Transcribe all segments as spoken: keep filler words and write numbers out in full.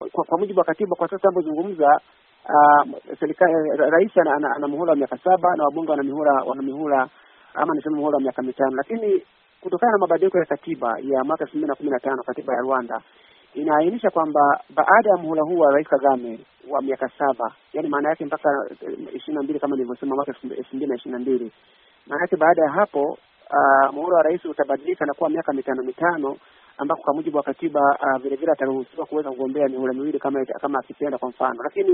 kwa, kwa mujibu wa katiba kwa sasa tunapozungumza, uh, serikali rais ana, ana, ana muhula wa miaka saba na wabunge wana mihula wana mihula ama niseme muhula wa miaka mitano, lakini kutokana na mabadiliko ya katiba ya mwaka elfu mbili na kumi na tano, katiba ya Rwanda inaainisha kwamba baada ya muhula huu wa Rais Kagame wa miaka saba, yani maana yake mpaka ishirini na mbili kama nilivyosema mwaka elfu mbili na ishirini na mbili, maana yake baada ya hapo uh, muhula wa rais utabadilika na kuwa miaka mitano mitano, ambako kwa mujibu wa katiba uh, vile vile ataruhusiwa kuweza kugombea mihula miwili kama kama akipenda kwa mfano. Lakini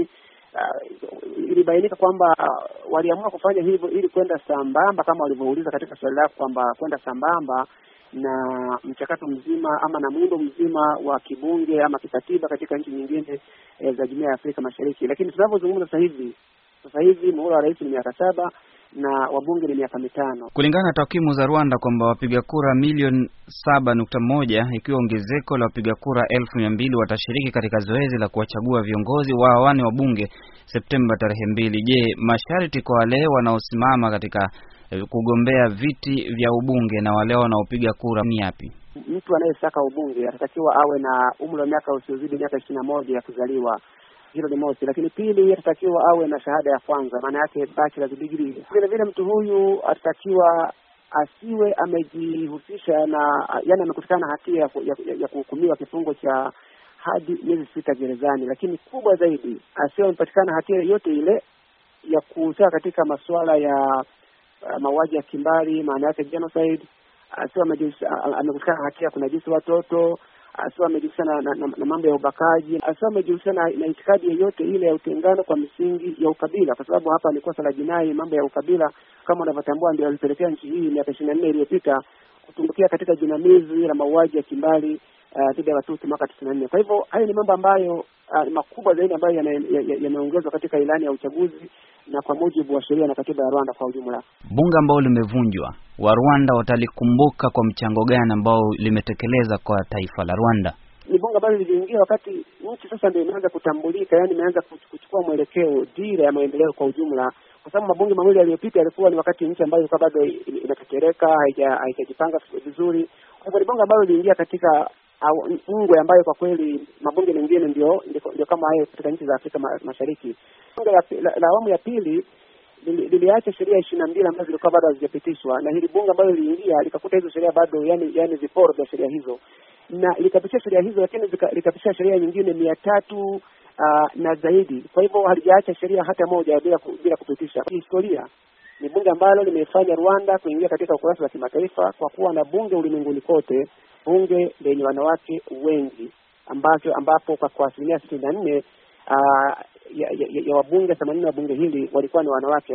uh, ilibainika kwamba uh, waliamua kufanya hivyo ili kwenda sambamba kama walivyouliza katika swali lako kwamba kwenda sambamba na mchakato mzima ama na muundo mzima wa kibunge ama kikatiba katika nchi nyingine e, za Jumuiya ya Afrika Mashariki. Lakini tunavyozungumza sasa hivi sasa hivi muhula wa rais ni miaka saba na wabunge ni miaka mitano. Kulingana na takwimu za Rwanda kwamba wapiga kura milioni saba nukta moja ikiwa ongezeko la wapiga kura elfu mia mbili watashiriki katika zoezi la kuwachagua viongozi wa awali wa bunge Septemba tarehe mbili. Je, masharti kwa wale wanaosimama katika kugombea viti vya ubunge na wale wanaopiga kura ni yapi? Mtu anayesaka ubunge atatakiwa awe na umri wa miaka usiozidi miaka ishirini na moja ya kuzaliwa. Hilo ni mosi. Lakini pili, atatakiwa awe na shahada ya kwanza, maana yake bachelor's degree. Vile vile mtu huyu atatakiwa asiwe amejihusisha na yani amekutikana hatia ya, ya, ya kuhukumiwa kifungo cha hadi miezi sita gerezani. Lakini kubwa zaidi, asiwe amepatikana hatia yote ile ya kuhusika katika masuala ya Uh, mauaji ya kimbari, maana yake genocide. Asiwe amekutikana uh, hatia kunajisi watoto, asiwe amejihusisha na, na, na, na mambo ya ubakaji, asiwe amejihusisha na, na itikadi yoyote ile ya utengano kwa misingi ya ukabila, kwa sababu hapa ni kosa la jinai. Mambo ya ukabila kama unavyotambua ndio yalipelekea nchi hii miaka ishirini na nne iliyopita kutumbukia katika jinamizi la mauaji ya kimbari dhidi uh, ya Watusi mwaka tisini na nne. Kwa hivyo hayo ni mambo ambayo uh, makubwa zaidi ambayo yameongezwa ya, ya katika ilani ya uchaguzi na kwa mujibu wa sheria na katiba ya Rwanda kwa ujumla. Bunge ambao limevunjwa, wa Rwanda watalikumbuka kwa mchango gani ambao limetekeleza kwa taifa la Rwanda? Ni bunge ambalo liliingia wakati nchi sasa ndio imeanza kutambulika, yani imeanza kuchukua mwelekeo, dira ya maendeleo kwa ujumla, kwa sababu mabunge mawili yaliyopita yalikuwa ni wakati nchi ambayo ilikuwa bado inatetereka, haijajipanga vizuri. Kwa hivyo ni bunge ambalo liliingia katika au ngwe ambayo kwa kweli mabunge mengine ndio ndio kama hayo katika nchi za Afrika Mashariki. Bunge la, la, la awamu ya pili liliacha sheria ishirini na mbili ambazo zilikuwa bado hazijapitishwa, na hili bunge ambalo liliingia likakuta hizo sheria bado yani yani viporo vya sheria hizo, na likapitisha sheria hizo, lakini likapitisha sheria nyingine mia tatu uh, na zaidi. Kwa hivyo halijaacha sheria hata moja bila bila kupitisha. Historia ni bunge ambalo limefanya Rwanda kuingia katika ukurasa wa kimataifa kwa kuwa na bunge ulimwenguni kote, bunge lenye wanawake wengi, ambapo ambapo kwa kwa asilimia sitini na nne uh, ya, ya, ya wabunge themanini wa bunge hili walikuwa ni wanawake.